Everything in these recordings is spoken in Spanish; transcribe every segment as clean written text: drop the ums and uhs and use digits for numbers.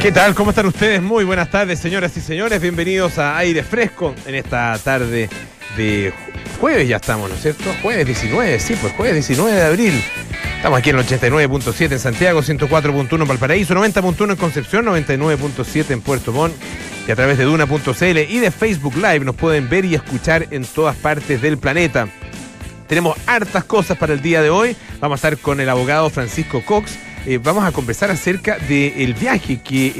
¿Qué tal? ¿Cómo están ustedes? Muy buenas tardes, señoras y señores. Bienvenidos a Aire Fresco en esta tarde de jueves. Ya estamos, ¿no es cierto? Jueves 19, sí, pues jueves 19 de abril. Estamos aquí en el 89.7 en Santiago, 104.1 en Valparaíso, 90.1 en Concepción, 99.7 en Puerto Montt. Y a través de Duna.cl y de Facebook Live nos pueden ver y escuchar en todas partes del planeta. Tenemos hartas cosas para el día de hoy. Vamos a estar con el abogado Francisco Cox. Vamos a conversar acerca del viaje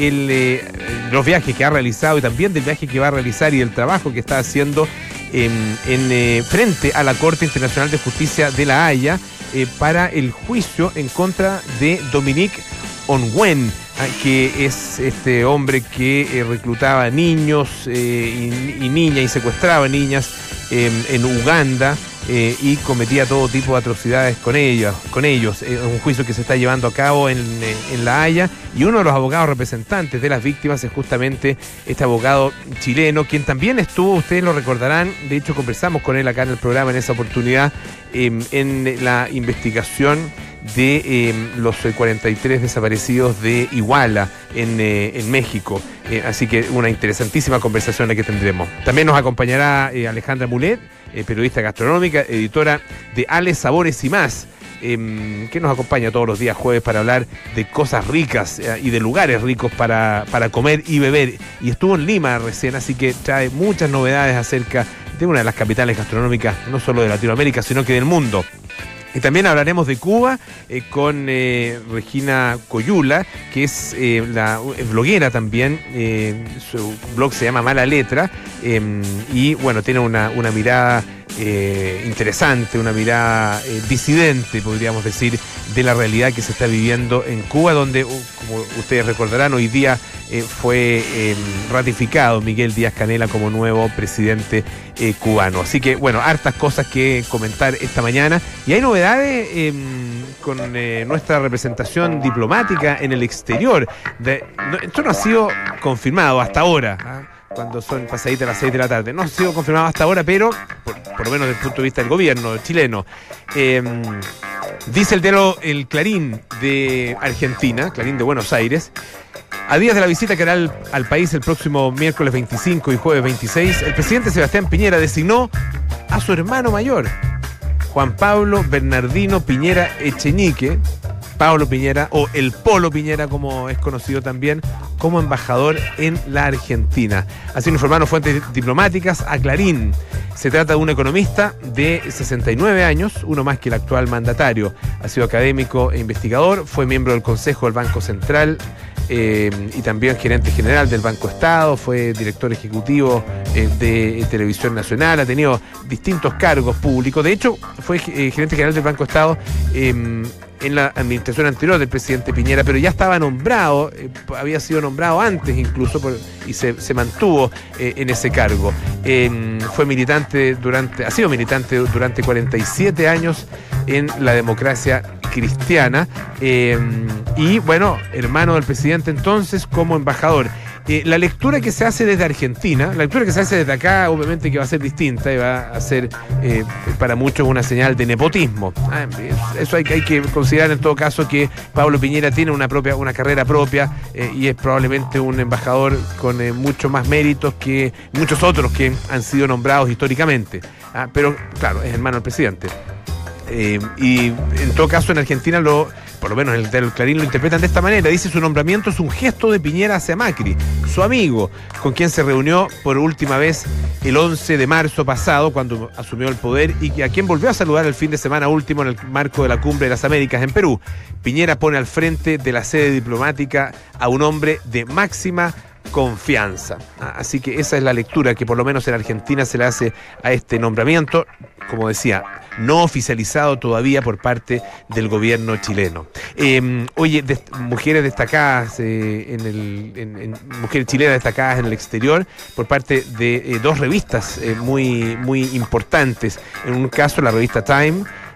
los viajes que ha realizado y también del viaje que va a realizar y el trabajo que está haciendo frente a la Corte Internacional de Justicia de La Haya para el juicio en contra de Dominique Ongwen, que es este hombre que reclutaba niños y niñas y secuestraba niñas en Uganda. Y cometía todo tipo de atrocidades con ellos. Un juicio que se está llevando a cabo en La Haya, y uno de los abogados representantes de las víctimas es justamente este abogado chileno, quien también estuvo, ustedes lo recordarán, de hecho conversamos con él acá en el programa en esa oportunidad, en la investigación de los 43 desaparecidos de Iguala en México. Así que una interesantísima conversación la que tendremos. También nos acompañará Alejandra Mulet, periodista gastronómica, editora de Ale Sabores y Más, que nos acompaña todos los días jueves para hablar de cosas ricas y de lugares ricos para comer y beber. Y estuvo en Lima recién, así que trae muchas novedades acerca de una de las capitales gastronómicas, no solo de Latinoamérica, sino que del mundo. Y también hablaremos de Cuba con Regina Coyula, que es bloguera también. Su blog se llama Mala Letra. Y bueno, tiene una mirada interesante, una mirada disidente, podríamos decir, de la realidad que se está viviendo en Cuba, donde, como ustedes recordarán, hoy día fue ratificado Miguel Díaz-Canel como nuevo presidente cubano. Así que, bueno, hartas cosas que comentar esta mañana. Y hay novedades con nuestra representación diplomática en el exterior. Esto no ha sido confirmado hasta ahora, cuando son pasaditas las 6 de la tarde. No ha sido confirmado hasta ahora, pero por lo menos desde el punto de vista del gobierno chileno. Dice el Clarín de Argentina, Clarín de Buenos Aires: a días de la visita que hará al país el próximo miércoles 25 y jueves 26, el presidente Sebastián Piñera designó a su hermano mayor, Juan Pablo Bernardino Piñera Echenique, Pablo Piñera, o el Polo Piñera, como es conocido también, como embajador en la Argentina. Así lo informaron fuentes diplomáticas a Clarín. Se trata de un economista de 69 años, uno más que el actual mandatario. Ha sido académico e investigador, fue miembro del Consejo del Banco Central y también gerente general del Banco Estado, fue director ejecutivo de Televisión Nacional, ha tenido distintos cargos públicos. De hecho, fue gerente general del Banco Estado en la administración anterior del presidente Piñera, pero ya estaba nombrado, había sido nombrado antes incluso, y se mantuvo en ese cargo. Ha sido militante durante 47 años en la democracia cristiana, y bueno, hermano del presidente entonces como embajador. La lectura que se hace desde Argentina, la lectura que se hace desde acá, obviamente que va a ser distinta y va a ser para muchos una señal de nepotismo. Eso hay que considerar en todo caso, que Pablo Piñera tiene una carrera propia y es probablemente un embajador con mucho más méritos que muchos otros que han sido nombrados históricamente. Pero claro, es hermano del presidente. Y en todo caso en Argentina por lo menos el del Clarín lo interpretan de esta manera. Dice: su nombramiento es un gesto de Piñera hacia Macri, su amigo, con quien se reunió por última vez el 11 de marzo pasado, cuando asumió el poder, y a quien volvió a saludar el fin de semana último en el marco de la Cumbre de las Américas en Perú. Piñera pone al frente de la sede diplomática a un hombre de máxima confianza. Así que esa es la lectura que por lo menos en Argentina se le hace a este nombramiento, como decía, no oficializado todavía por parte del gobierno chileno. Mujeres destacadas, mujeres chilenas destacadas en el exterior por parte de dos revistas muy, muy importantes. En un caso, la revista Time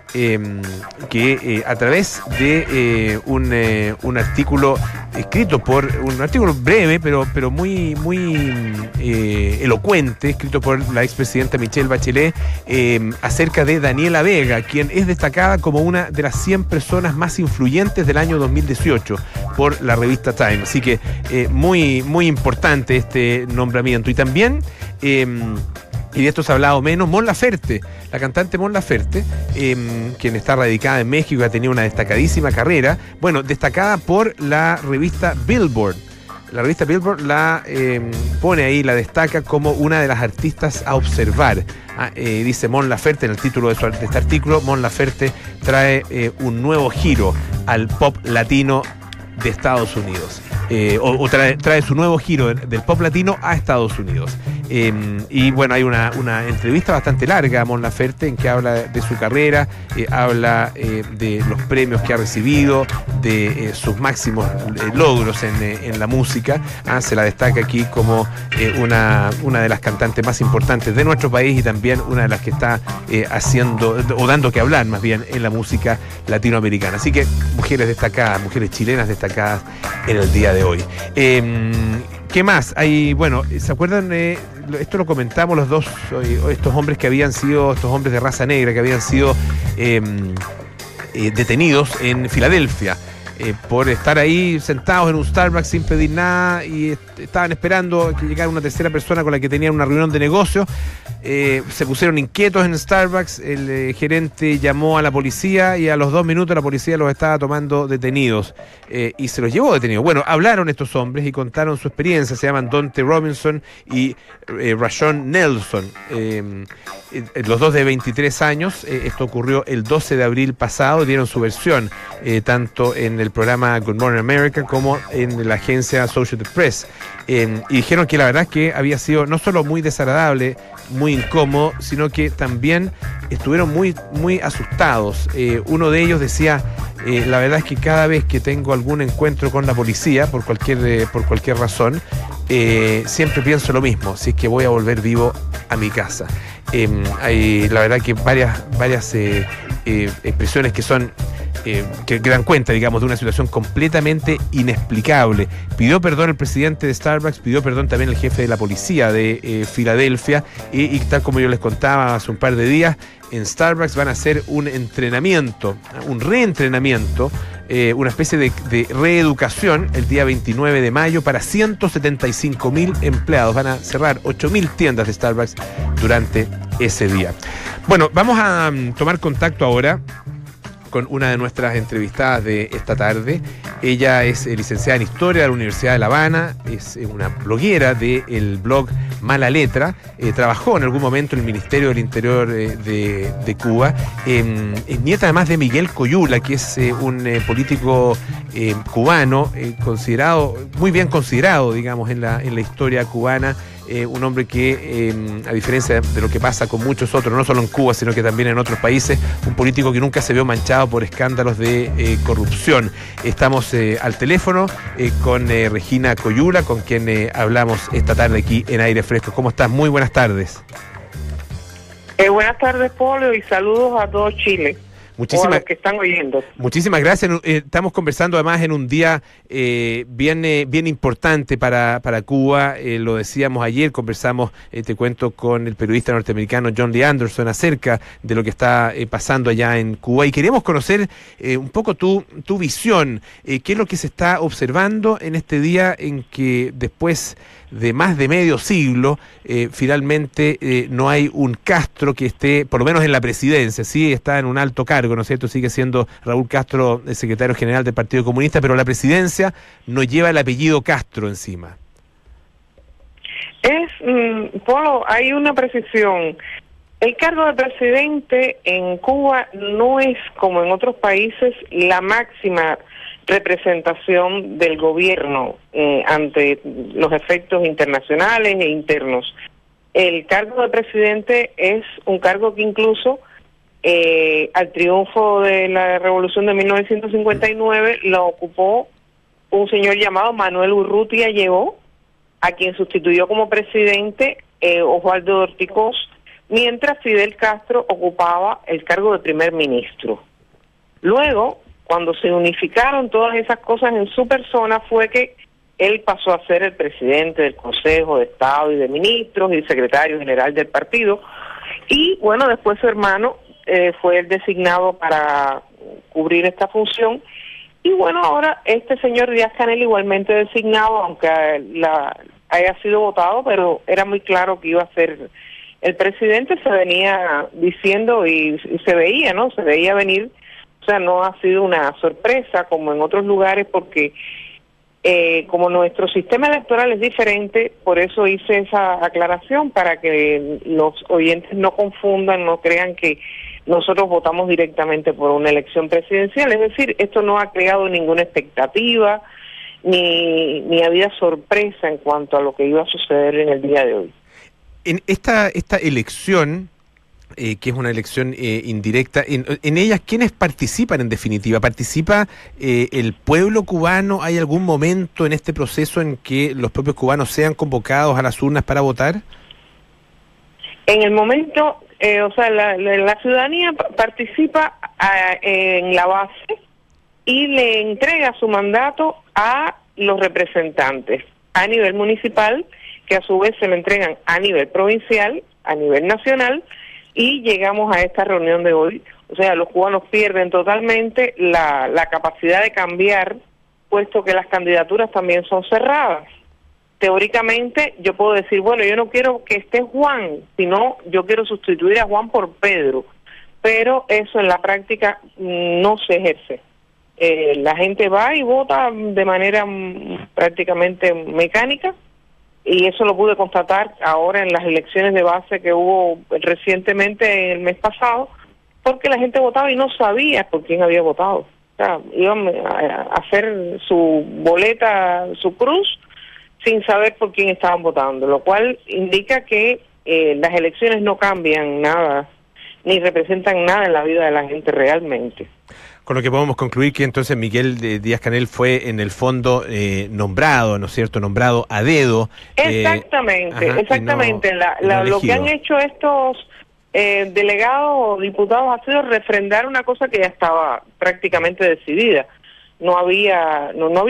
que a través de un artículo escrito un artículo breve, pero muy elocuente, escrito por la expresidenta Michelle Bachelet, acerca de Daniela Vega, quien es destacada como una de las 100 personas más influyentes del año 2018 por la revista Time. Así que muy importante este nombramiento. Y también, y de esto se ha hablado menos, Mon Laferte, la cantante Mon Laferte, quien está radicada en México y ha tenido una destacadísima carrera, bueno, destacada por la revista Billboard. La revista Billboard la pone ahí, la destaca como una de las artistas a observar. Dice Mon Laferte en el título de este artículo: Mon Laferte trae un nuevo giro al pop latino de Estados Unidos. Trae su nuevo giro del pop latino a Estados Unidos. Y bueno, hay una entrevista bastante larga a Mon Laferte en que habla de su carrera, habla de los premios que ha recibido, de sus máximos logros en la música. Se la destaca aquí como una de las cantantes más importantes de nuestro país y también una de las que está haciendo o dando que hablar más bien en la música latinoamericana. Así que mujeres destacadas, mujeres chilenas destacadas en el día de hoy. ¿Qué más? Bueno, ¿se acuerdan? Esto lo comentamos los dos, estos hombres de raza negra que habían sido detenidos en Filadelfia por estar ahí sentados en un Starbucks sin pedir nada y estaban esperando que llegara una tercera persona con la que tenían una reunión de negocio. Se pusieron inquietos en Starbucks, el gerente llamó a la policía y a los 2 minutos la policía los estaba tomando detenidos y se los llevó detenidos. Bueno, hablaron estos hombres y contaron su experiencia. Se llaman Donte Robinson y Rashon Nelson, los dos de 23 años. Esto ocurrió el 12 de abril pasado. Dieron su versión tanto en el programa Good Morning America como en la agencia Associated Press, y dijeron que la verdad es que había sido no solo muy desagradable, muy incómodo, sino que también estuvieron muy asustados. Uno de ellos decía: la verdad es que cada vez que tengo algún encuentro con la policía, por cualquier razón, siempre pienso lo mismo, si es que voy a volver vivo a mi casa. Hay la verdad que varias expresiones que son que dan cuenta, digamos, de una situación completamente inexplicable. Pidió perdón el presidente de Starbucks, pidió perdón también el jefe de la policía de Filadelfia, y tal como yo les contaba hace un par de días, en Starbucks van a hacer un entrenamiento, un reentrenamiento, una especie de reeducación el día 29 de mayo para 175.000 empleados. Van a cerrar 8.000 tiendas de Starbucks durante ese día. Bueno, vamos a tomar contacto ahora con una de nuestras entrevistadas de esta tarde. Ella es licenciada en Historia de la Universidad de La Habana, es una bloguera del blog Mala Letra, trabajó en algún momento en el Ministerio del Interior de Cuba, es nieta además de Miguel Coyula, que es un político cubano, muy bien considerado, digamos, en la historia cubana. Un hombre que, a diferencia de lo que pasa con muchos otros, no solo en Cuba, sino que también en otros países, un político que nunca se vio manchado por escándalos de corrupción. Estamos al teléfono con Regina Coyula, con quien hablamos esta tarde aquí en Aire Fresco. ¿Cómo estás? Muy buenas tardes. Buenas tardes, Polio, y saludos a todo Chile. O a los que están oyendo. Muchísimas gracias. Estamos conversando además en un día bien importante para Cuba. Lo decíamos ayer, conversamos, te cuento, con el periodista norteamericano John Lee Anderson acerca de lo que está pasando allá en Cuba. Y queríamos conocer un poco tu visión. ¿Qué es lo que se está observando en este día en que después de más de medio siglo, finalmente no hay un Castro que esté, por lo menos en la presidencia? Sí, está en un alto cargo, ¿no es cierto? Sigue siendo Raúl Castro el secretario general del Partido Comunista, pero la presidencia no lleva el apellido Castro encima. Polo, hay una precisión. El cargo de presidente en Cuba no es, como en otros países, la máxima representación del gobierno ante los efectos internacionales e internos. El cargo de presidente es un cargo que incluso al triunfo de la Revolución de 1959 lo ocupó un señor llamado Manuel Urrutia Lleó, a quien sustituyó como presidente Osvaldo Dorticós mientras Fidel Castro ocupaba el cargo de primer ministro. Luego, cuando se unificaron todas esas cosas en su persona, fue que él pasó a ser el presidente del Consejo de Estado y de Ministros y secretario general del partido. Y bueno, después su hermano fue el designado para cubrir esta función. Y bueno, ahora este señor Díaz-Canel igualmente designado, aunque haya sido votado, pero era muy claro que iba a ser el presidente, se venía diciendo y se veía, ¿no? Se veía venir. O sea, no ha sido una sorpresa como en otros lugares, porque como nuestro sistema electoral es diferente, por eso hice esa aclaración, para que los oyentes no confundan, no crean que nosotros votamos directamente por una elección presidencial. Es decir, esto no ha creado ninguna expectativa, ni había sorpresa en cuanto a lo que iba a suceder en el día de hoy. En esta elección, que es una elección indirecta, en ellas, ¿quiénes participan en definitiva? ¿Participa el pueblo cubano? ¿Hay algún momento en este proceso en que los propios cubanos sean convocados a las urnas para votar? En el momento, o sea, la ciudadanía participa en la base y le entrega su mandato a los representantes a nivel municipal, que a su vez se lo entregan a nivel provincial, a nivel nacional, y llegamos a esta reunión de hoy. O sea, los cubanos pierden totalmente la capacidad de cambiar, puesto que las candidaturas también son cerradas. Teóricamente yo puedo decir, bueno, yo no quiero que esté Juan, sino yo quiero sustituir a Juan por Pedro, pero eso en la práctica no se ejerce. La gente va y vota de manera prácticamente mecánica, y eso lo pude constatar ahora en las elecciones de base que hubo recientemente el mes pasado, porque la gente votaba y no sabía por quién había votado. O sea, iban a hacer su boleta, su cruz, sin saber por quién estaban votando, lo cual indica que las elecciones no cambian nada, ni representan nada en la vida de la gente realmente. Con lo que podemos concluir que entonces Miguel Díaz-Canel fue en el fondo nombrado, ¿no es cierto?, nombrado a dedo. Exactamente, exactamente. No lo que han hecho estos delegados o diputados ha sido refrendar una cosa que ya estaba prácticamente decidida. No había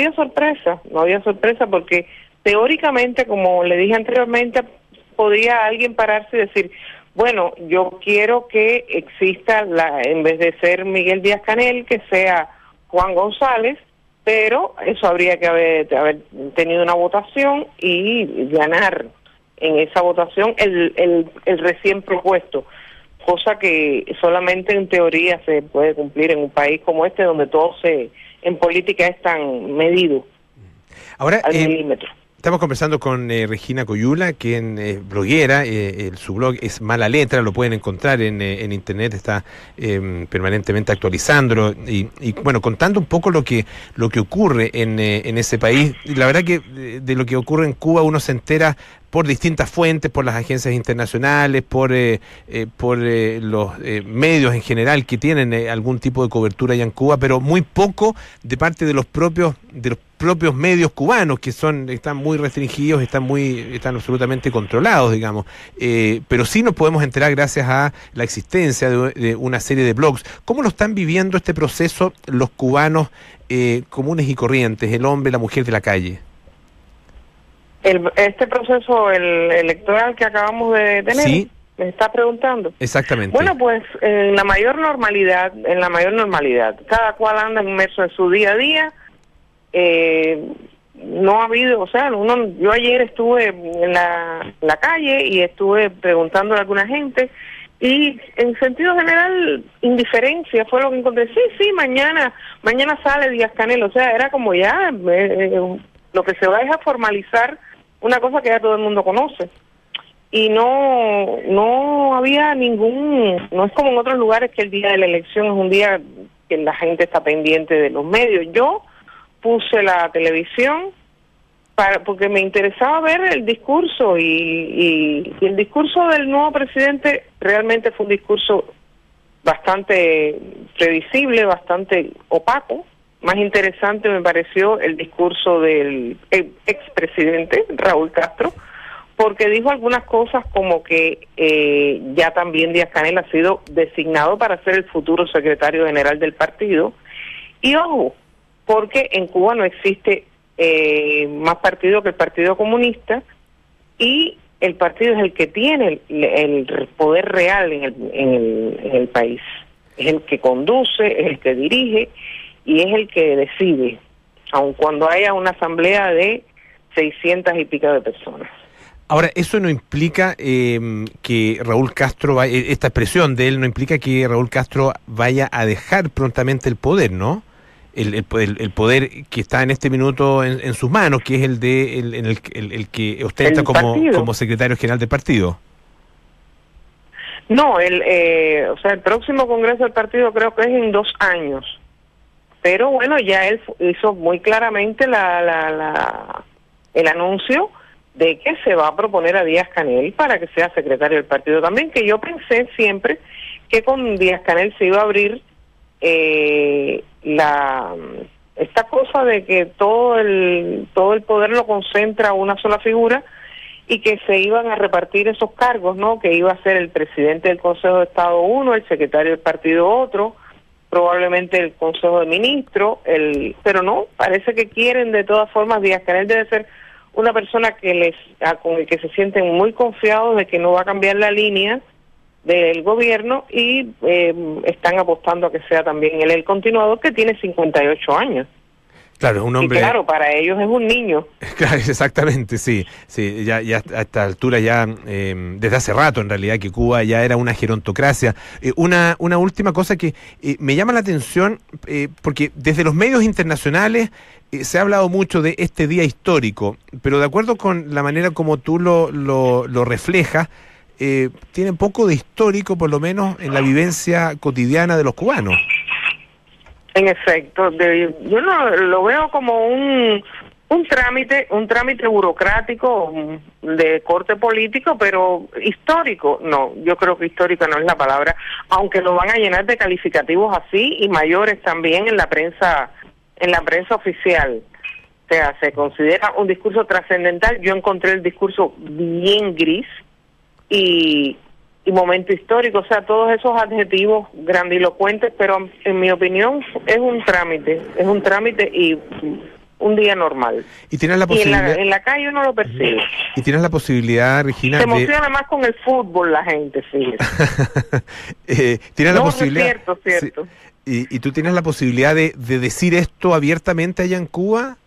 sorpresa porque teóricamente, como le dije anteriormente, podía alguien pararse y decir, bueno, yo quiero que exista, en vez de ser Miguel Díaz-Canel, que sea Juan González, pero eso habría que haber tenido una votación y ganar en esa votación el recién propuesto, cosa que solamente en teoría se puede cumplir en un país como este, donde todo en política es tan medido. Ahora, al milímetro. Estamos conversando con Regina Coyula, quien es bloguera, su blog es Mala Letra, lo pueden encontrar en internet, está permanentemente actualizándolo y bueno, contando un poco lo que ocurre en ese país. La verdad que de lo que ocurre en Cuba uno se entera por distintas fuentes, por las agencias internacionales, por los medios en general que tienen algún tipo de cobertura allá en Cuba, pero muy poco de parte de los propios medios cubanos, que están muy restringidos, están absolutamente controlados, digamos. Pero sí nos podemos enterar gracias a la existencia de una serie de blogs. ¿Cómo lo están viviendo este proceso los cubanos comunes y corrientes, el hombre, la mujer de la calle? Este proceso electoral que acabamos de tener, ¿sí? ¿Me está preguntando? Exactamente. Bueno, pues en la mayor normalidad, cada cual anda inmerso en su día a día. No ha habido, o sea, yo ayer estuve en la calle y estuve preguntando a alguna gente y en sentido general indiferencia fue lo que encontré. Sí, mañana sale Díaz-Canel, o sea, era como ya lo que se va es a formalizar una cosa que ya todo el mundo conoce. Y no había no es como en otros lugares que el día de la elección es un día que la gente está pendiente de los medios. Yo puse la televisión porque me interesaba ver el discurso y el discurso del nuevo presidente realmente fue un discurso bastante previsible, bastante opaco. Más interesante me pareció el discurso del expresidente Raúl Castro, porque dijo algunas cosas como que ya también Díaz-Canel ha sido designado para ser el futuro secretario general del partido. Y ojo, porque en Cuba no existe más partido que el Partido Comunista, y el partido es el que tiene el poder real en el país. Es el que conduce, es el que dirige y es el que decide, aun cuando haya una asamblea de 600 y pico de personas. Ahora, eso no implica que Raúl Castro, esta expresión de él no implica que Raúl Castro vaya a dejar prontamente el poder, ¿no? El poder que está en este minuto en sus manos, que es el que ostenta como secretario general del partido. No, o sea, el próximo congreso del partido creo que es en 2 años. Pero bueno, ya él hizo muy claramente el anuncio de que se va a proponer a Díaz-Canel para que sea secretario del partido también, que yo pensé siempre que con Díaz-Canel se iba a abrir esta cosa de que todo el poder lo concentra una sola figura y que se iban a repartir esos cargos, ¿no? Que iba a ser el presidente del Consejo de Estado uno, el secretario del partido otro, probablemente el Consejo de Ministros, pero no, parece que quieren de todas formas. Díaz-Canel debe ser una persona con el que se sienten muy confiados de que no va a cambiar la línea del gobierno, y están apostando a que sea también él el continuador, que tiene 58 años. Claro, es un hombre... Y claro, para ellos es un niño. Claro, exactamente, sí. Ya a esta altura ya, desde hace rato en realidad, que Cuba ya era una gerontocracia. Una última cosa que me llama la atención, porque desde los medios internacionales se ha hablado mucho de este día histórico, pero de acuerdo con la manera como tú lo reflejas, tiene poco de histórico, por lo menos en la vivencia cotidiana de los cubanos. En efecto, yo lo veo como un trámite burocrático de corte político, pero histórico no. Yo creo que histórico no es la palabra, aunque lo van a llenar de calificativos así y mayores también en la prensa oficial. O sea, se considera un discurso trascendental. Yo encontré el discurso bien gris y momento histórico, o sea, todos esos adjetivos grandilocuentes, pero en mi opinión es un trámite y un día normal. Y tienes la posibilidad, y en la calle uno lo percibe. Y tienes la posibilidad, Regina, se emociona más con el fútbol la gente, sí. Tienes la posibilidad. Es cierto. Sí. ¿Y tú tienes la posibilidad de decir esto abiertamente allá en Cuba?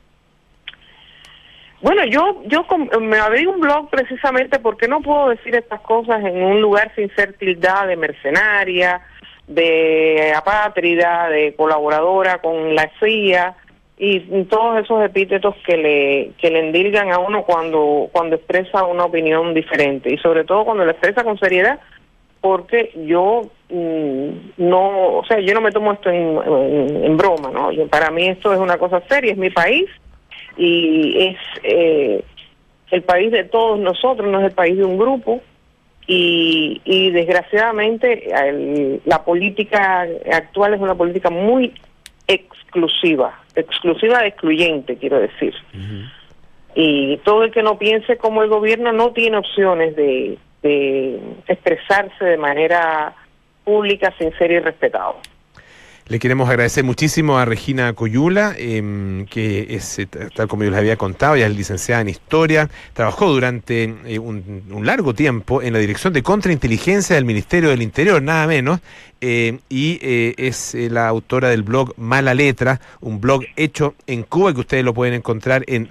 Bueno, yo me abrí un blog precisamente porque no puedo decir estas cosas en un lugar sin ser tildada de mercenaria, de apátrida, de colaboradora con la CIA y todos esos epítetos que le endilgan a uno cuando expresa una opinión diferente, y sobre todo cuando la expresa con seriedad, porque yo no me tomo esto en broma, ¿no? Para mí esto es una cosa seria, es mi país. Y es el país de todos nosotros, no es el país de un grupo, y desgraciadamente la política actual es una política muy exclusiva de excluyente, quiero decir. Uh-huh. Y todo el que no piense como el gobierno no tiene opciones de expresarse de manera pública, sincera y respetado. Le queremos agradecer muchísimo a Regina Coyula, que es, tal como yo les había contado, ella es licenciada en Historia, trabajó durante un largo tiempo en la Dirección de Contrainteligencia del Ministerio del Interior, nada menos, y es la autora del blog Mala Letra, un blog hecho en Cuba que ustedes lo pueden encontrar en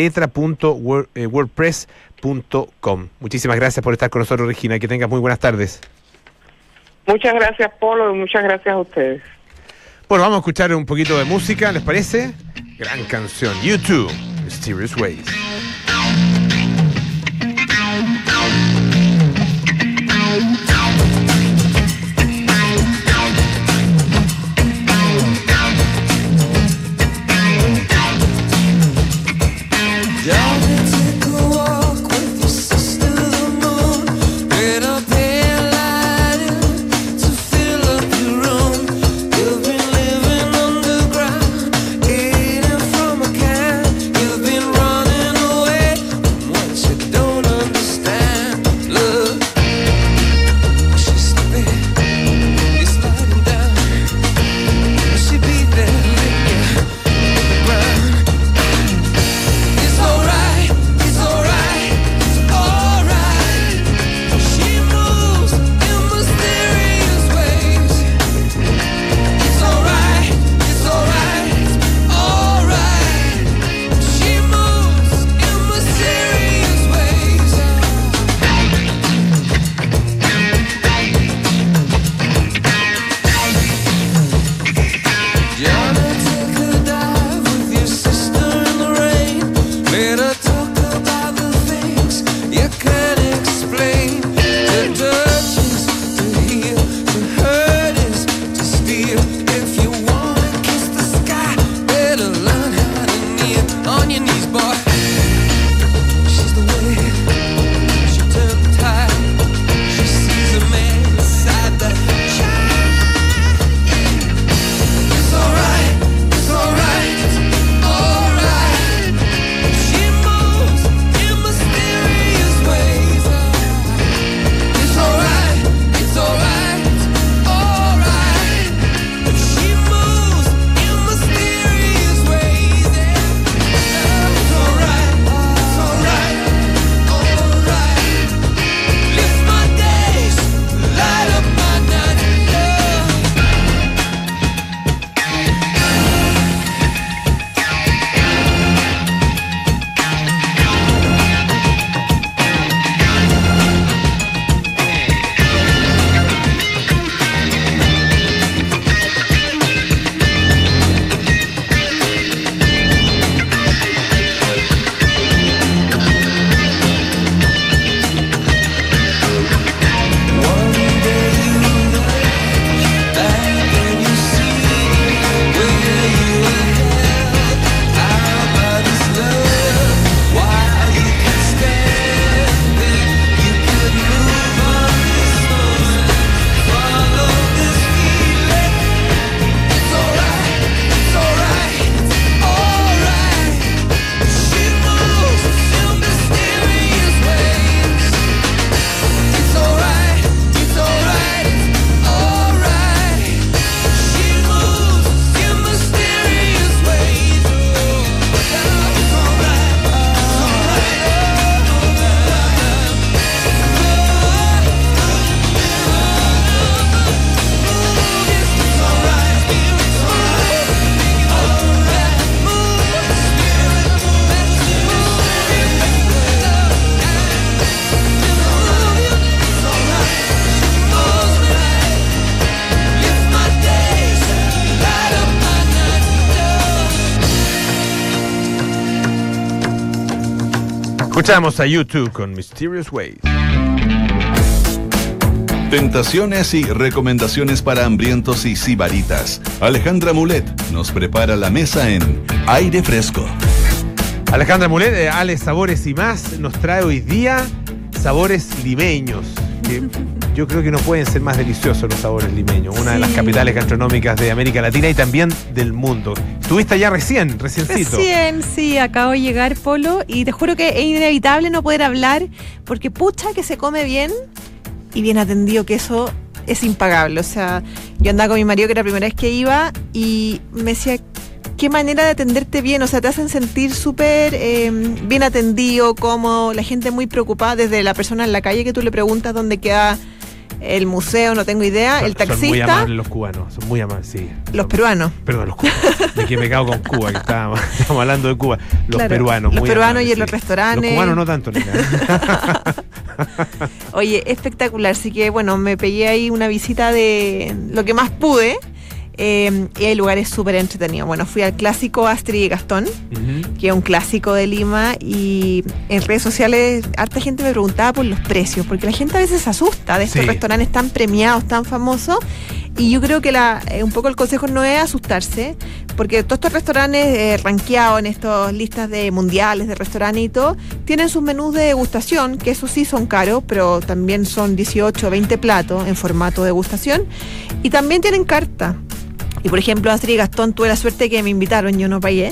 lamalaletra.wordpress.com. Muchísimas gracias por estar con nosotros, Regina, que tengas muy buenas tardes. Muchas gracias, Polo, y muchas gracias a ustedes. Bueno, vamos a escuchar un poquito de música, ¿les parece? Gran canción, U2, Mysterious Ways. Don't Escuchamos a YouTube con Mysterious Ways. Tentaciones y recomendaciones para hambrientos y sibaritas. Alejandra Mulet nos prepara la mesa en Aire Fresco. Alejandra Mulet de Ale Sabores y Más nos trae hoy día sabores limeños. Que yo creo que no pueden ser más deliciosos los sabores limeños. Una de las capitales gastronómicas de América Latina y también del mundo. Estuviste allá reciéncito. Recién, sí, acabo de llegar, Polo, y te juro que es inevitable no poder hablar, porque pucha que se come bien y bien atendido, que eso es impagable. O sea, yo andaba con mi marido, que era la primera vez que iba, y me decía, qué manera de atenderte bien, o sea, te hacen sentir súper bien atendido, como la gente muy preocupada, desde la persona en la calle que tú le preguntas dónde queda el museo, no tengo idea, el taxista. Son muy amables los cubanos, son muy amables, sí. Los peruanos. Perdón, los cubanos. De que me cago con Cuba, que estamos hablando de Cuba. Los claro, peruanos, los muy peruanos amables, y en los restaurantes. Los cubanos no tanto, Nina. Oye, espectacular, así que bueno, me pegué ahí una visita de lo que más pude. Y el lugar es súper entretenido. Bueno, fui al clásico Astrid y Gastón, que es un clásico de Lima, y en redes sociales harta gente me preguntaba por los precios, porque la gente a veces se asusta de estos restaurantes tan premiados, tan famosos, y yo creo que un poco el consejo no es asustarse, porque todos estos restaurantes rankeados en estas listas de mundiales de restaurantes y todo, tienen sus menús de degustación, que eso sí son caros, pero también son 18 o 20 platos en formato de degustación, y también tienen carta. Y por ejemplo, Astrid y Gastón, tuve la suerte que me invitaron, yo no pagué.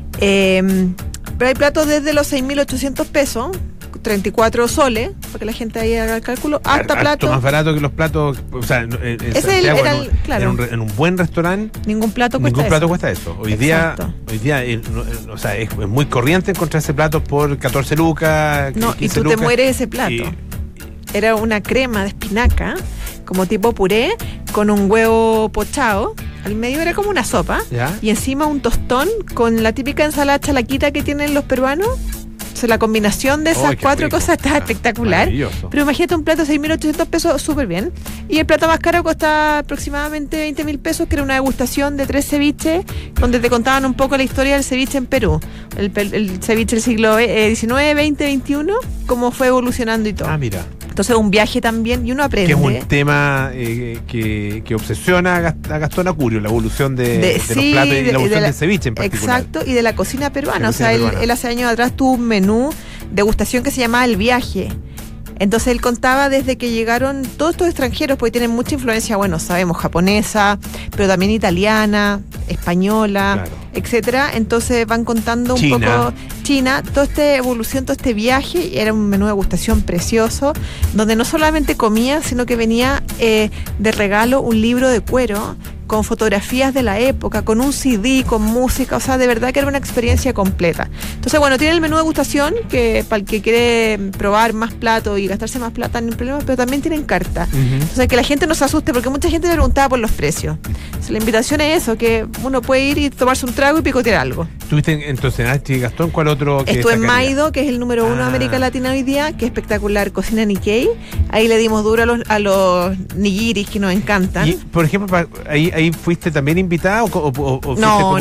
Pero hay platos desde los 6.800 pesos, 34 soles, porque la gente ahí haga el cálculo, hasta platos. Más barato que los platos, o sea, en un buen restaurante. Ningún plato cuesta eso. Hoy día, o sea, es muy corriente encontrar ese plato por 14 lucas. No, y tú te mueres ese plato. Era una crema de espinaca, como tipo puré, con un huevo pochado. Al medio era como una sopa. ¿Ya? Y encima un tostón con la típica ensalada chalaquita que tienen los peruanos. O sea, la combinación de esas cuatro cosas está espectacular. Pero imagínate un plato de 6.800 pesos, súper bien. Y el plato más caro cuesta aproximadamente 20.000 pesos, que era una degustación de 3 ceviches, donde te contaban un poco la historia del ceviche en Perú. El ceviche del siglo XIX, XX, XXI, cómo fue evolucionando y todo. Ah, mira. Entonces un viaje también y uno aprende. Que es un tema que obsesiona a Gastón Acurio, la evolución de los platos y la evolución del ceviche en particular. Exacto, y de la cocina peruana. Él hace años atrás tuvo un menú degustación que se llamaba El Viaje. Entonces él contaba desde que llegaron todos estos extranjeros, porque tienen mucha influencia, bueno, sabemos, japonesa, pero también italiana, española, etcétera. Entonces van contando un poco China, toda esta evolución, todo este viaje. Y era un menú de degustación precioso, donde no solamente comía, sino que venía de regalo un libro de cuero con fotografías de la época, con un CD, con música, o sea, de verdad que era una experiencia completa. Entonces, bueno, tiene el menú de degustación, que para el que quiere probar más platos y gastarse más plata no hay problema, pero también tienen carta. Entonces, que la gente no se asuste, porque mucha gente me preguntaba por los precios. Entonces, la invitación es eso, que uno puede ir y tomarse un trago y picotear algo. ¿Estuviste entonces en Astrid y Gastón? ¿Cuál otro? Estuve en Maido, que es el número 1 de América Latina hoy día, que es espectacular, cocina Nikkei. Ahí le dimos duro a los nigiris, que nos encantan. Y, por ejemplo, ahí fuiste también invitada o fuiste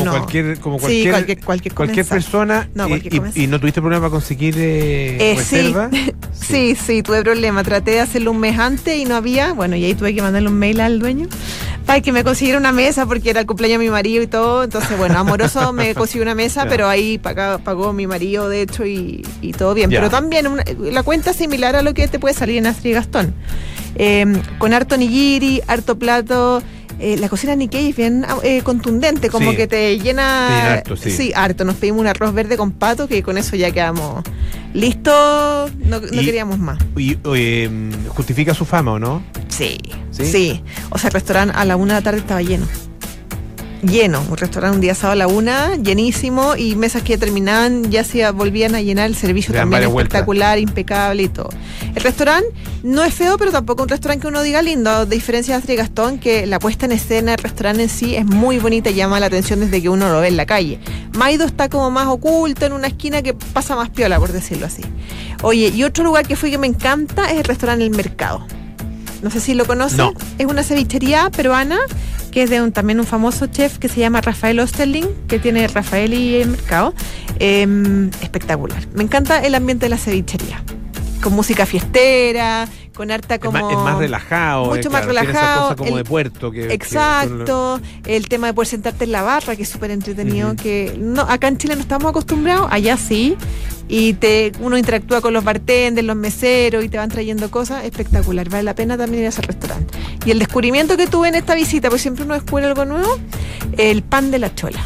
cualquier persona y no tuviste problema para conseguir reserva? Sí, tuve problema. Traté de hacerlo un mes antes y no había. Bueno, y ahí tuve que mandarle un mail al dueño para que me consiguiera una mesa, porque era el cumpleaños de mi marido y todo. Entonces, bueno, amoroso me consiguió una mesa, pero ahí pagó mi marido, de hecho, y todo bien. Pero también la cuenta es similar a lo que te puede salir en Astrid y Gastón. Con harto nigiri, harto plato. La cocina Nikkei es bien contundente, como que te llena harto, harto. Nos pedimos un arroz verde con pato, que con eso ya quedamos listos, no queríamos más. ¿Y justifica su fama o no? Sí. O sea, el restaurante a la 1 de la tarde estaba lleno, un restaurante un día sábado a la 1, llenísimo, y mesas que terminaban ya se volvían a llenar, el servicio también espectacular, impecable y todo. El restaurante no es feo, pero tampoco un restaurante que uno diga lindo, a diferencia de Astrid y Gastón, que la puesta en escena del restaurante en sí es muy bonita y llama la atención desde que uno lo ve en la calle. Maido está como más oculto en una esquina que pasa más piola, por decirlo así. Oye, y otro lugar que fui que me encanta es el restaurante El Mercado. No sé si lo conoces. No. Es una cevichería peruana que es de también un famoso chef que se llama Rafael Osterling, que tiene Rafael y El Mercado. Espectacular. Me encanta el ambiente de la cevichería. Con música fiestera, con harta como... Es más relajado. Mucho más relajado. Tiene esa cosa como de puerto. Exacto. El tema de poder sentarte en la barra, que es súper entretenido. Que no, acá en Chile no estamos acostumbrados, allá sí. Y uno interactúa con los bartenders, los meseros, y te van trayendo cosas. Espectacular. Vale la pena también ir a ese restaurante. Y el descubrimiento que tuve en esta visita, porque siempre uno descubre algo nuevo, el pan de la chola.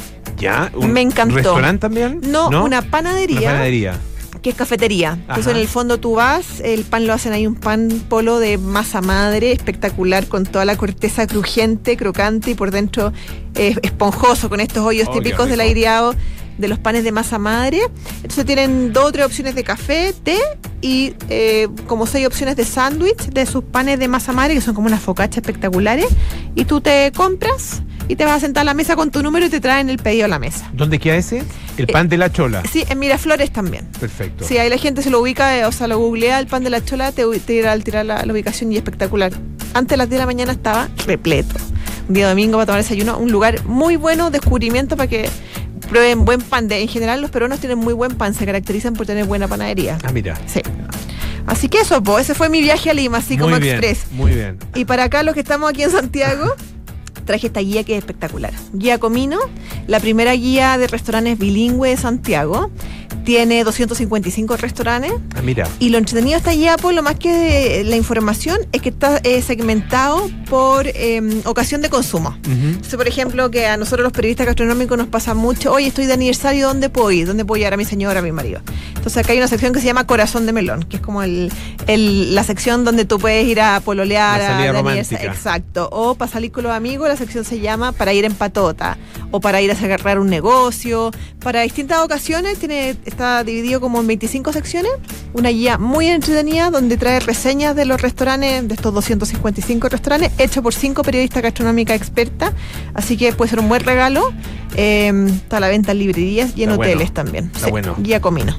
¿Ya? Me encantó. ¿Un restaurante también? No, una panadería. Una panadería. Que es cafetería. Entonces, en el fondo tú vas, el pan lo hacen ahí, un pan polo de masa madre, espectacular, con toda la corteza crujiente, crocante, y por dentro esponjoso, con estos hoyos típicos del aireado de los panes de masa madre. Entonces tienen 2 o 3 opciones de café, té y como 6 opciones de sándwich de sus panes de masa madre, que son como unas focaccias espectaculares, y tú te compras y te vas a sentar a la mesa con tu número y te traen el pedido a la mesa. ¿Dónde queda ese? El pan de la chola. Sí, en Miraflores también. Perfecto. Sí, ahí la gente se lo ubica, o sea, lo googlea, el pan de la chola, te tira la ubicación, y espectacular. Antes de las 10 de la mañana estaba repleto. Un día domingo para tomar desayuno, un lugar muy bueno, descubrimiento para que prueben buen pan. En general los peruanos tienen muy buen pan, se caracterizan por tener buena panadería. Ah, mira. Sí. Así que eso, ese fue mi viaje a Lima, así muy como bien, express. Muy bien. Y para acá, los que estamos aquí en Santiago, traje esta guía que es espectacular. Guía Comino, la primera guía de restaurantes bilingüe de Santiago. Tiene 255 restaurantes. Ah, mira. Y lo entretenido de esta guía, por lo más que la información, es que está segmentado por ocasión de consumo. Entonces, por ejemplo, que a nosotros los periodistas gastronómicos nos pasa mucho: oye, estoy de aniversario, ¿dónde puedo ir? ¿Dónde puedo llevar a mi señora, a mi marido? Entonces acá hay una sección que se llama Corazón de Melón, que es como la sección donde tú puedes ir a pololear, la salida romántica. Exacto. O para salir con los amigos, la sección se llama para ir en patota, o para ir a agarrar un negocio. Para distintas ocasiones está dividido como en 25 secciones, una guía muy entretenida donde trae reseñas de los restaurantes, de estos 255 restaurantes, hecho por 5 periodistas gastronómicas expertas, así que puede ser un buen regalo. Está a la venta en librerías y en hoteles también. Está bueno. Guía Comino.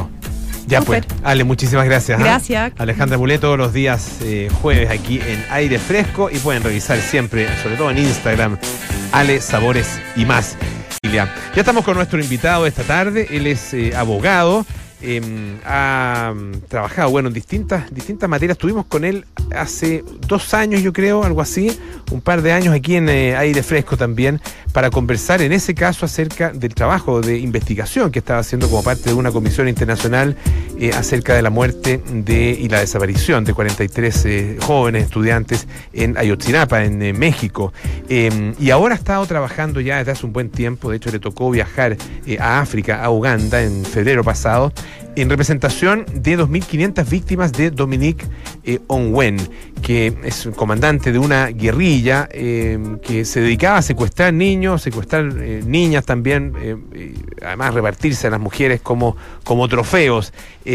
Ya Super. pues, Ale, muchísimas gracias. Gracias. Alejandra Mulet, todos los días jueves aquí en Aire Fresco, y pueden revisar siempre, sobre todo en Instagram, Ale Sabores y Más. Ya estamos con nuestro invitado esta tarde. Él es abogado ha trabajado, en distintas materias. Estuvimos con él hace 2 años, yo creo, algo así, un par de años aquí en Aire Fresco también, para conversar en ese caso acerca del trabajo de investigación que estaba haciendo como parte de una comisión internacional acerca de la muerte y la desaparición de 43 jóvenes estudiantes en Ayotzinapa, en México. Y ahora ha estado trabajando ya desde hace un buen tiempo. De hecho, le tocó viajar a África, a Uganda, en febrero pasado, en representación de 2.500 víctimas de Dominic Ongwen, que es un comandante de una guerrilla que se dedicaba a secuestrar niños, secuestrar niñas también, además repartirse a las mujeres como trofeos.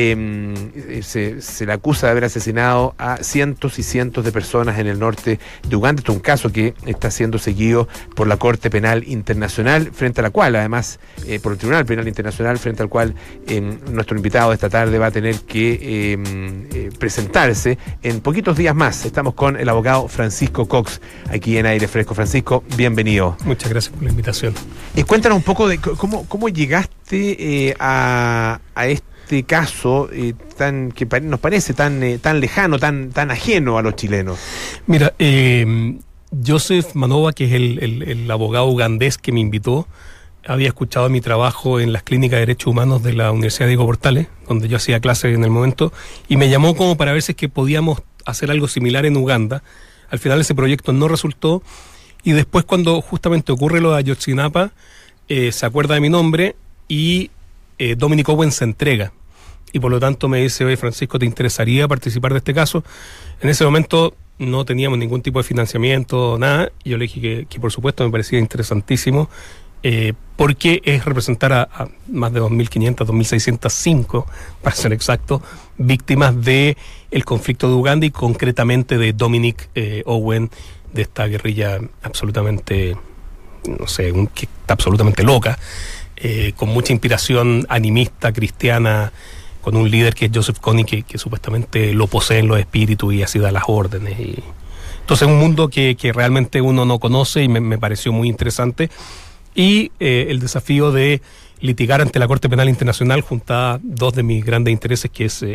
Se le acusa de haber asesinado a cientos y cientos de personas en el norte de Uganda. Esto es un caso que está siendo seguido por la Corte Penal Internacional, frente a la cual, además, por el Tribunal Penal Internacional, frente al cual nuestro invitado de esta tarde va a tener que presentarse en poquitos días más. Estamos con el abogado Francisco Cox, aquí en Aire Fresco. Francisco, bienvenido. Muchas gracias por la invitación. Cuéntanos un poco de cómo llegaste a este caso que nos parece tan lejano, tan ajeno a los chilenos. Mira, Joseph Manova, que es el abogado ugandés que me invitó, había escuchado mi trabajo en las clínicas de derechos humanos de la Universidad Diego Portales, donde yo hacía clases en el momento, y me llamó como para ver si es que podíamos hacer algo similar en Uganda. Al final ese proyecto no resultó, y después cuando justamente ocurre lo de Ayotzinapa, se acuerda de mi nombre y Dominic Ongwen se entrega. Y por lo tanto me dice: oye, Francisco, ¿te interesaría participar de este caso? En ese momento no teníamos ningún tipo de financiamiento, nada, y yo le dije que por supuesto me parecía interesantísimo, porque es representar a más de 2.500, 2.605, para ser exacto, víctimas del conflicto de Uganda y concretamente de Dominic Ongwen, de esta guerrilla absolutamente, que está absolutamente loca, con mucha inspiración animista, cristiana, con un líder que es Joseph Kony, que supuestamente lo poseen los espíritus y así da las órdenes. Entonces es un mundo que realmente uno no conoce y me pareció muy interesante. Y el desafío de litigar ante la Corte Penal Internacional junto a 2 de mis grandes intereses, que es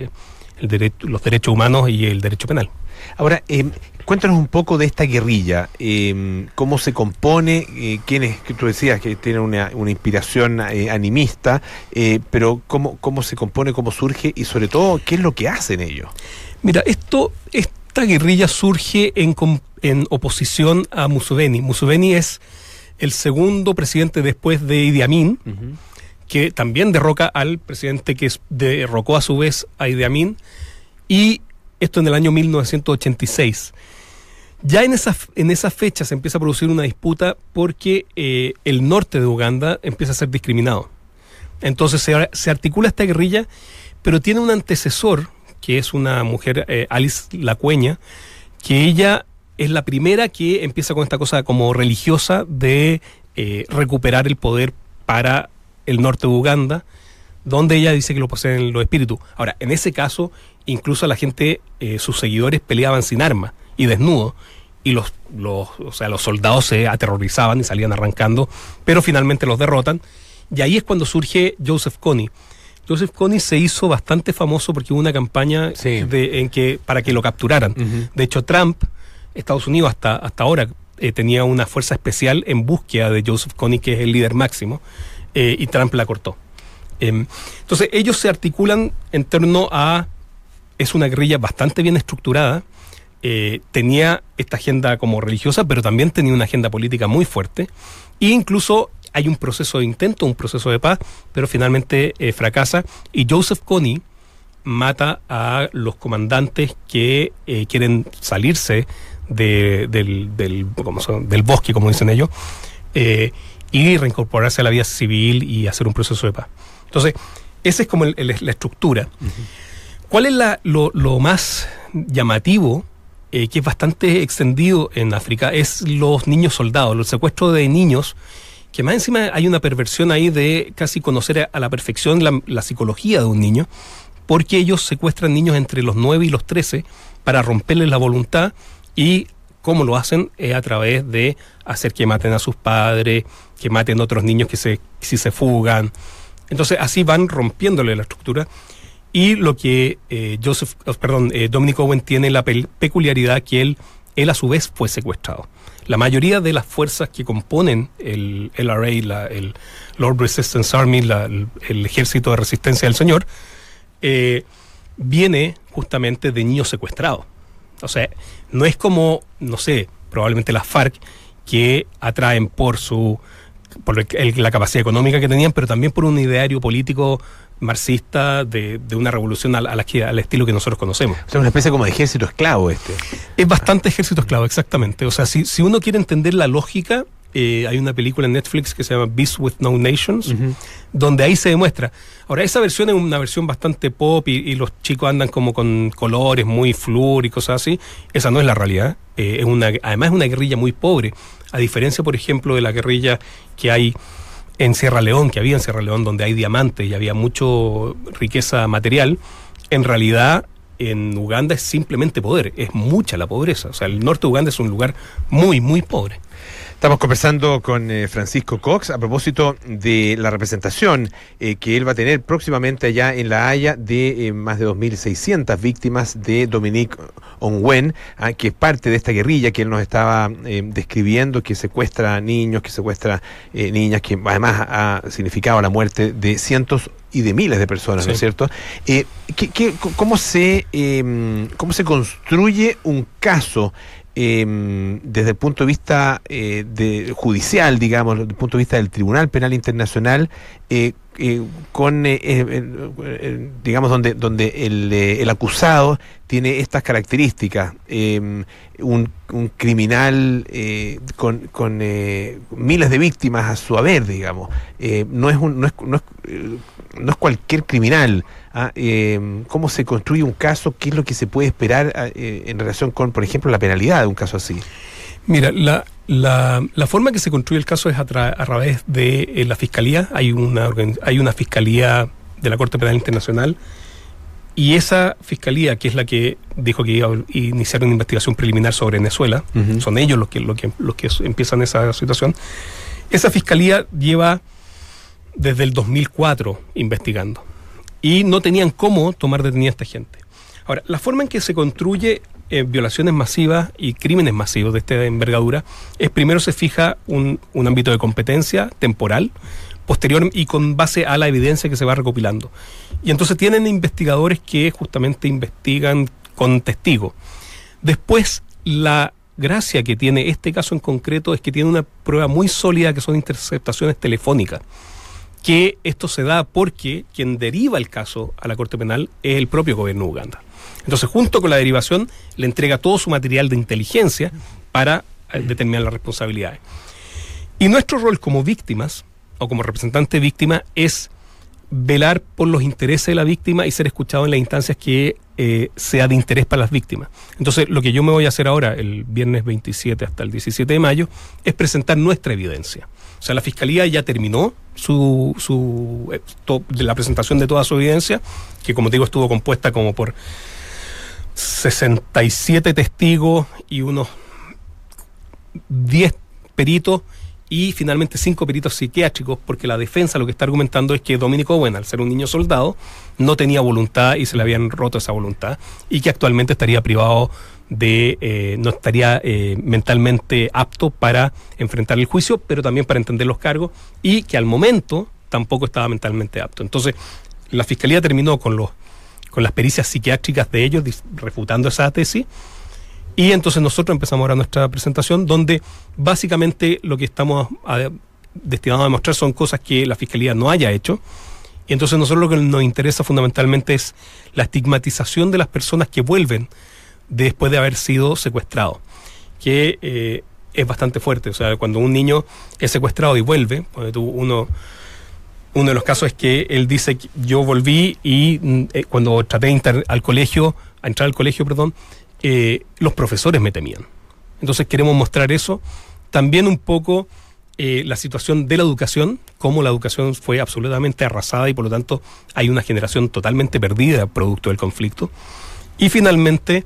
los derechos humanos y el derecho penal. Ahora, cuéntanos un poco de esta guerrilla, cómo se compone, quiénes, que tú decías que tiene una inspiración animista, pero cómo se compone, cómo surge y sobre todo, ¿qué es lo que hacen ellos? Mira, esta guerrilla surge en oposición a Museveni. Museveni es el segundo presidente después de Idi Amin, que también derroca al presidente que derrocó a su vez a Idi Amin, y esto en el año 1986. Ya en esa fecha se empieza a producir una disputa porque el norte de Uganda empieza a ser discriminado. Entonces se articula esta guerrilla, pero tiene un antecesor, que es una mujer, Alice Lacueña, que ella es la primera que empieza con esta cosa como religiosa de recuperar el poder para el norte de Uganda, donde ella dice que lo poseen los espíritus. Ahora, en ese caso, incluso la gente, sus seguidores peleaban sin armas y desnudos, y los soldados se aterrorizaban y salían arrancando, pero finalmente los derrotan, y ahí es cuando surge Joseph Kony. Joseph Kony se hizo bastante famoso porque hubo una campaña para que lo capturaran. De hecho, Trump, Estados Unidos hasta ahora tenía una fuerza especial en búsqueda de Joseph Kony, que es el líder máximo, y Trump la cortó. Entonces ellos se articulan en torno a... Es una guerrilla bastante bien estructurada, tenía esta agenda como religiosa, pero también tenía una agenda política muy fuerte, e incluso hay un proceso de intento, un proceso de paz, pero finalmente fracasa, y Joseph Kony mata a los comandantes que quieren salirse del bosque, como dicen ellos, y reincorporarse a la vida civil y hacer un proceso de paz. Entonces, esa es como la estructura. ¿Cuál es lo más llamativo, que es bastante extendido en África? Es los niños soldados, los secuestros de niños, que más encima hay una perversión ahí de casi conocer a la perfección la psicología de un niño, porque ellos secuestran niños entre los 9 y los 13 para romperles la voluntad, y cómo lo hacen es a través de hacer que maten a sus padres, que maten a otros niños si se fugan, Entonces así van rompiéndole la estructura. Y lo que Dominic Owen tiene la peculiaridad que él a su vez fue secuestrado. La mayoría de las fuerzas que componen el LRA, el Lord Resistance Army, el Ejército de Resistencia del Señor, viene justamente de niños secuestrados. O sea, no es como, no sé, probablemente las FARC, que atraen por la capacidad económica que tenían, pero también por un ideario político marxista de una revolución al estilo que nosotros conocemos. O sea, una especie como de ejército esclavo este. Es bastante ejército esclavo, exactamente. O sea, si uno quiere entender la lógica, hay una película en Netflix que se llama Beasts with No Nations, donde ahí se demuestra. Ahora, esa versión es una versión bastante pop y los chicos andan como con colores muy flúor y cosas así. Esa no es la realidad. Además es una guerrilla muy pobre, a diferencia, por ejemplo, de la guerrilla que hay en Sierra León, que había en Sierra León, donde hay diamantes y había mucha riqueza material. En realidad, en Uganda es simplemente poder, es mucha la pobreza. O sea, el norte de Uganda es un lugar muy, muy pobre. Estamos conversando con Francisco Cox a propósito de la representación que él va a tener próximamente allá en La Haya de más de 2.600 víctimas de Dominic Ongwen, que es parte de esta guerrilla que él nos estaba describiendo, que secuestra niños, que secuestra niñas, que además ha significado la muerte de cientos y de miles de personas, ¿no es cierto? ¿Cómo se construye un caso desde el punto de vista judicial, digamos, desde el punto de vista del Tribunal Penal Internacional, digamos, donde el acusado tiene estas características, un criminal con miles de víctimas a su haber, digamos, no es cualquier criminal. ¿Cómo se construye un caso? ¿Qué es lo que se puede esperar en relación con, por ejemplo, la penalidad de un caso así? Mira, la forma que se construye el caso es a través de la Fiscalía. Hay una Fiscalía de la Corte Penal Internacional, y esa Fiscalía, que es la que dijo que iba a iniciar una investigación preliminar sobre Venezuela, son ellos los que empiezan esa situación. Esa Fiscalía lleva desde el 2004 investigando, y no tenían cómo tomar detenida a esta gente. Ahora, la forma en que se construye violaciones masivas y crímenes masivos de esta envergadura es: primero se fija un ámbito de competencia temporal, posterior y con base a la evidencia que se va recopilando. Y entonces tienen investigadores que justamente investigan con testigos. Después, la gracia que tiene este caso en concreto es que tiene una prueba muy sólida, que son interceptaciones telefónicas, que esto se da porque quien deriva el caso a la Corte Penal es el propio gobierno de Uganda. Entonces, junto con la derivación, le entrega todo su material de inteligencia para determinar las responsabilidades. Y nuestro rol como víctimas, o como representante víctima, es velar por los intereses de la víctima y ser escuchado en las instancias que sea de interés para las víctimas. Entonces, lo que yo me voy a hacer ahora, el viernes 27 hasta el 17 de mayo, es presentar nuestra evidencia. O sea, la Fiscalía ya terminó la presentación de toda su evidencia, que, como te digo, estuvo compuesta como por 67 testigos y unos 10 peritos, y finalmente 5 peritos psiquiátricos, porque la defensa lo que está argumentando es que Dominic Owen, al ser un niño soldado, no tenía voluntad y se le habían roto esa voluntad, y que actualmente estaría privado no estaría mentalmente apto para enfrentar el juicio, pero también para entender los cargos, y que al momento tampoco estaba mentalmente apto. Entonces, la Fiscalía terminó con las pericias psiquiátricas de ellos, refutando esa tesis. Y entonces nosotros empezamos ahora nuestra presentación, donde básicamente lo que estamos destinados a demostrar son cosas que la Fiscalía no haya hecho. Y entonces nosotros lo que nos interesa fundamentalmente es la estigmatización de las personas que vuelven después de haber sido secuestrados, que es bastante fuerte. O sea, cuando un niño es secuestrado y vuelve, uno de los casos es que él dice que yo volví y cuando traté de entrar al colegio, los profesores me temían. Entonces queremos mostrar eso. También un poco la situación de la educación, cómo la educación fue absolutamente arrasada y por lo tanto hay una generación totalmente perdida producto del conflicto. Y finalmente,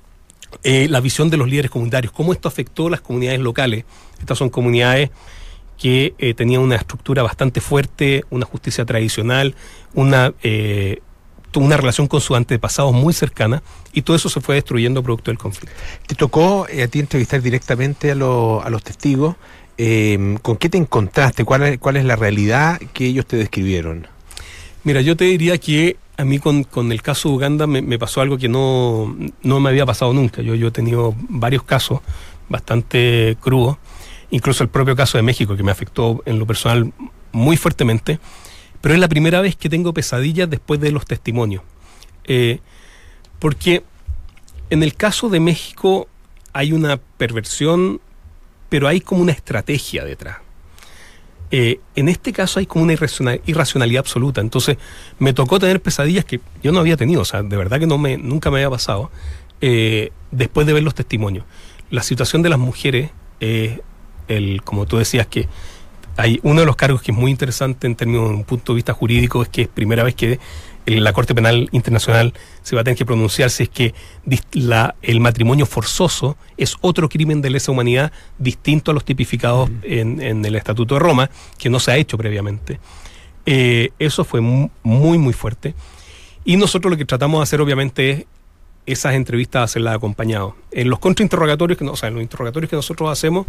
la visión de los líderes comunitarios, cómo esto afectó a las comunidades locales. Estas son comunidades que tenía una estructura bastante fuerte, una justicia tradicional, una relación con sus antepasados muy cercana, y todo eso se fue destruyendo producto del conflicto. ¿Te tocó a ti entrevistar directamente a los testigos? ¿Con qué te encontraste? ¿Cuál es la realidad que ellos te describieron? Mira, yo te diría que a mí con el caso de Uganda me pasó algo que no me había pasado nunca. Yo he tenido varios casos bastante crudos, incluso el propio caso de México, que me afectó en lo personal muy fuertemente, pero es la primera vez que tengo pesadillas después de los testimonios. Porque en el caso de México hay una perversión, pero hay como una estrategia detrás. En este caso hay como una irracionalidad absoluta. Entonces me tocó tener pesadillas que yo no había tenido, o sea, de verdad que nunca me había pasado, después de ver los testimonios. La situación de las mujeres, como tú decías, que hay uno de los cargos que es muy interesante en términos de un punto de vista jurídico, es que es primera vez que la Corte Penal Internacional se va a tener que pronunciar si es que el matrimonio forzoso es otro crimen de lesa humanidad distinto a los tipificados en el Estatuto de Roma, que no se ha hecho previamente. Eso fue muy, muy fuerte. Y nosotros lo que tratamos de hacer, obviamente, es esas entrevistas hacerlas acompañados. En los contrainterrogatorios, en los interrogatorios que nosotros hacemos,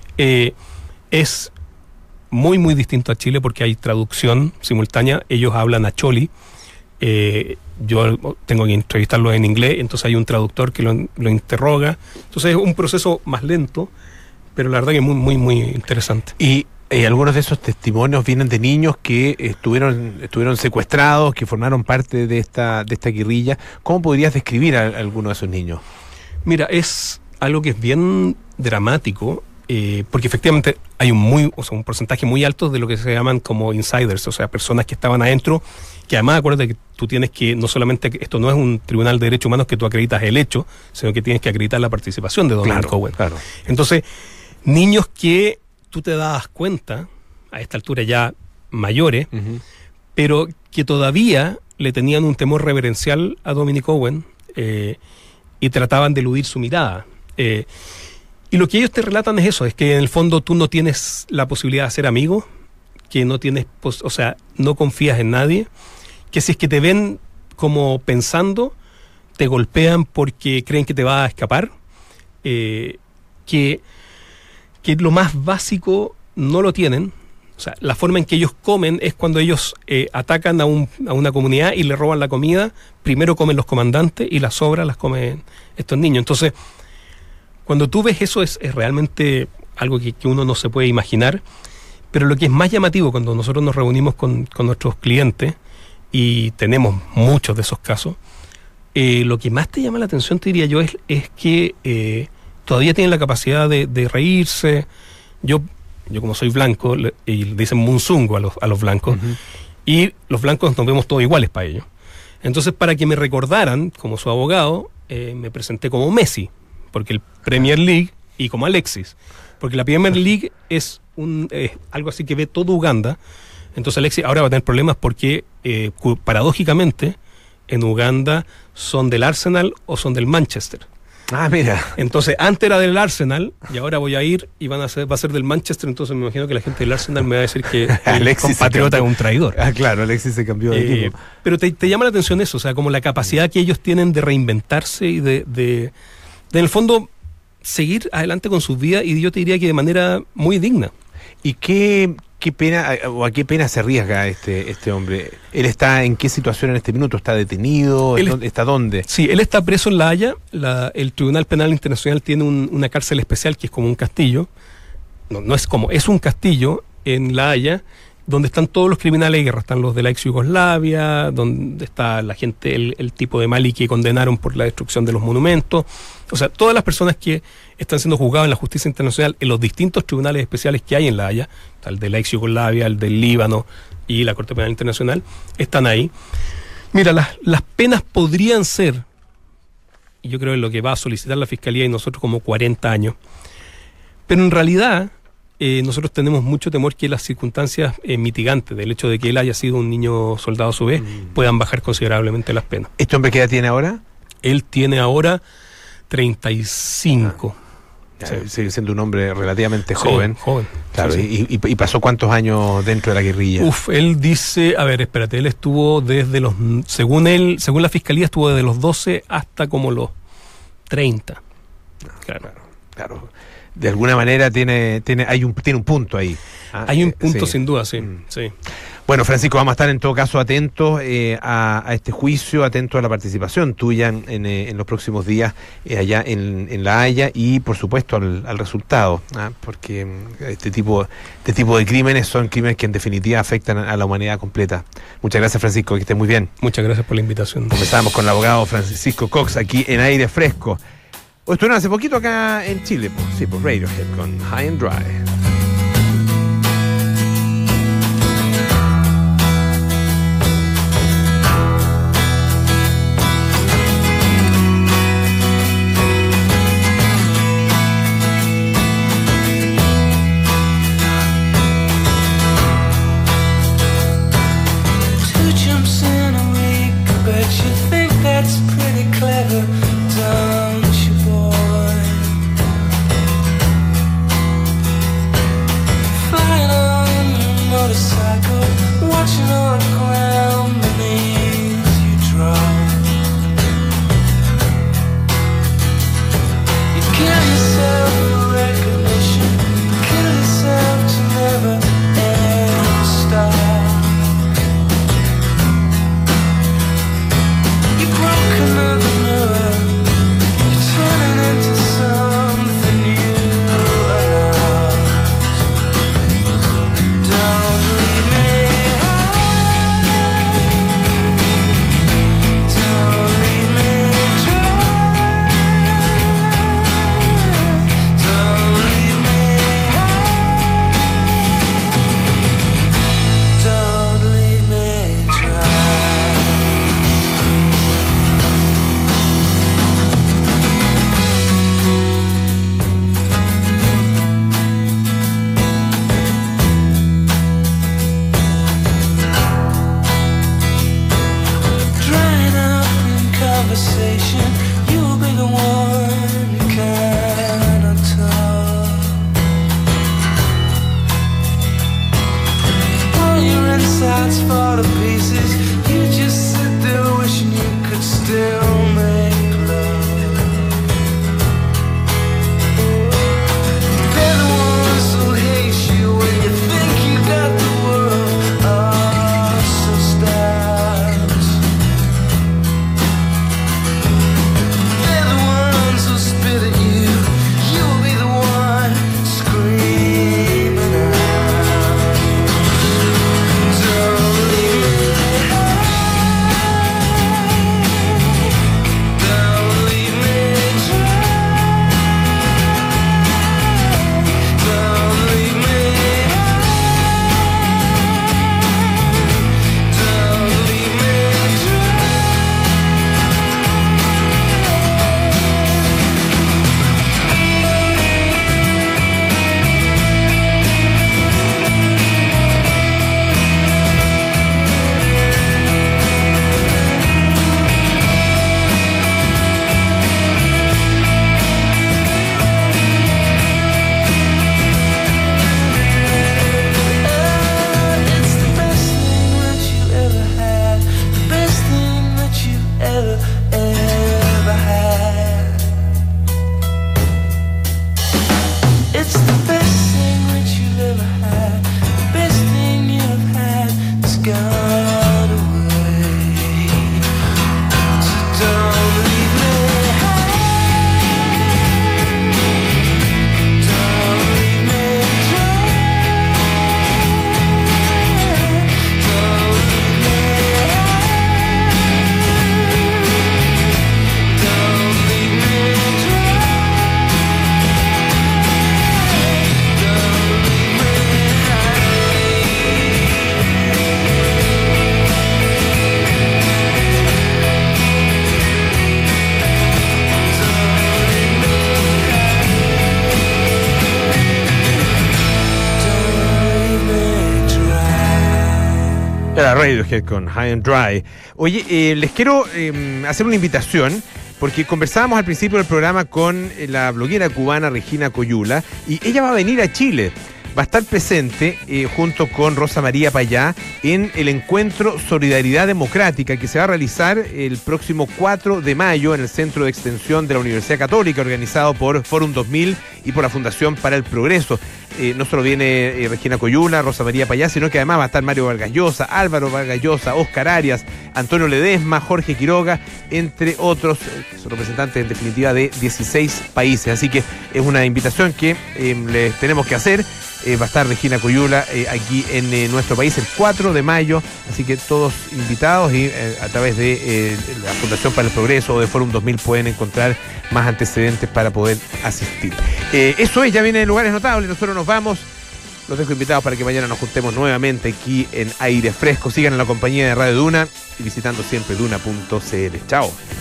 es muy, muy distinto a Chile porque hay traducción simultánea. Ellos hablan a Choli. Yo tengo que entrevistarlo en inglés, entonces hay un traductor que lo interroga. Entonces es un proceso más lento, pero la verdad que es muy, muy, muy interesante. Y algunos de esos testimonios vienen de niños que estuvieron secuestrados, que formaron parte de esta guerrilla. ¿Cómo podrías describir a alguno de esos niños? Mira, es algo que es bien dramático, porque efectivamente hay un porcentaje muy alto de lo que se llaman como insiders, o sea, personas que estaban adentro, que además acuérdate que tú tienes que, no solamente, esto no es un tribunal de derechos humanos que tú acreditas el hecho, sino que tienes que acreditar la participación de Donald Cohen. Claro. Entonces, niños que tú te das cuenta, a esta altura ya mayores, pero que todavía le tenían un temor reverencial a Dominic Owen, y trataban de eludir su mirada. Y lo que ellos te relatan es eso, es que en el fondo tú no tienes la posibilidad de ser amigo, que no tienes, no confías en nadie, que si es que te ven como pensando, te golpean porque creen que te va a escapar, que lo más básico no lo tienen. O sea, la forma en que ellos comen es cuando ellos atacan a una comunidad y le roban la comida. Primero comen los comandantes y las sobras las comen estos niños. Entonces, cuando tú ves eso es realmente algo que uno no se puede imaginar. Pero lo que es más llamativo cuando nosotros nos reunimos con nuestros clientes, y tenemos muchos de esos casos, lo que más te llama la atención, te diría yo, es que todavía tienen la capacidad de reírse. Yo como soy blanco, y le dicen munzungo a los blancos, y los blancos nos vemos todos iguales para ellos. Entonces, para que me recordaran como su abogado, me presenté como Messi, porque el Premier League, y como Alexis, porque la Premier League es algo así que ve todo Uganda. Entonces Alexis ahora va a tener problemas porque paradójicamente en Uganda son del Arsenal o son del Manchester. Ah, mira. Entonces antes era del Arsenal y ahora voy a ir y va a ser del Manchester. Entonces me imagino que la gente del Arsenal me va a decir que el compatriota es un traidor. Ah, claro, Alexis se cambió de equipo. Pero te llama la atención eso, o sea, como la capacidad que ellos tienen de reinventarse y de en el fondo seguir adelante con sus vidas, y yo te diría que de manera muy digna. ¿Y qué pena, o a qué pena se arriesga este hombre? ¿Él está en qué situación en este minuto? ¿Está detenido? ¿Está dónde? Sí, él está preso en La Haya. El Tribunal Penal Internacional tiene una cárcel especial que es como un castillo. No es como, es un castillo en La Haya, donde están todos los criminales de guerra. Están los de la ex Yugoslavia, donde está la gente, el tipo de Mali que condenaron por la destrucción de los monumentos. O sea, todas las personas que están siendo juzgadas en la justicia internacional en los distintos tribunales especiales que hay en La Haya, el de la ex Yugoslavia, el del Líbano y la Corte Penal Internacional, están ahí. Mira, las penas podrían ser, y yo creo que lo que va a solicitar la Fiscalía y nosotros, como 40 años. Pero en realidad nosotros tenemos mucho temor que las circunstancias mitigantes del hecho de que él haya sido un niño soldado a su vez puedan bajar considerablemente las penas. ¿Este hombre qué edad tiene ahora? Él tiene ahora 35. Sigue siendo un hombre relativamente joven. Joven. Claro, Sí. Y pasó ¿cuántos años dentro de la guerrilla? Él dice, a ver, espérate, él estuvo desde según la fiscalía, estuvo desde los 12 hasta como los 30. Claro. De alguna manera tiene un punto ahí. Hay un punto sin duda, sí. Sí. Bueno, Francisco, vamos a estar en todo caso atentos a este juicio, atentos a la participación tuya en los próximos días allá en La Haya y, por supuesto, al resultado, porque este tipo de crímenes son crímenes que en definitiva afectan a la humanidad completa. Muchas gracias, Francisco, que estés muy bien. Muchas gracias por la invitación. Comenzamos con el abogado Francisco Cox aquí en Aire Fresco. Estuvieron hace poquito acá en Chile, por Radiohead con High and Dry. Era Radiohead con High and Dry. Oye, les quiero hacer una invitación porque conversábamos al principio del programa con la bloguera cubana Regina Coyula, y ella va a venir a Chile. Va a estar presente junto con Rosa María Payá en el encuentro Solidaridad Democrática que se va a realizar el próximo 4 de mayo en el Centro de Extensión de la Universidad Católica, organizado por Fórum 2000 y por la Fundación para el Progreso. No solo viene Regina Coyula, Rosa María Payá, sino que además va a estar Mario Vargas Llosa, Álvaro Vargas Llosa, Óscar Arias, Antonio Ledesma, Jorge Quiroga, entre otros, que son representantes en definitiva de 16 países. Así que es una invitación que les tenemos que hacer. Va a estar Regina Coyula aquí en nuestro país el 4 de mayo, así que todos invitados, y a través de la Fundación para el Progreso o de Fórum 2000 pueden encontrar más antecedentes para poder asistir. Eso es, ya viene Lugares Notables, nosotros nos vamos. Los dejo invitados para que mañana nos juntemos nuevamente aquí en Aire Fresco. Sigan en la compañía de Radio Duna y visitando siempre duna.cl. Chao.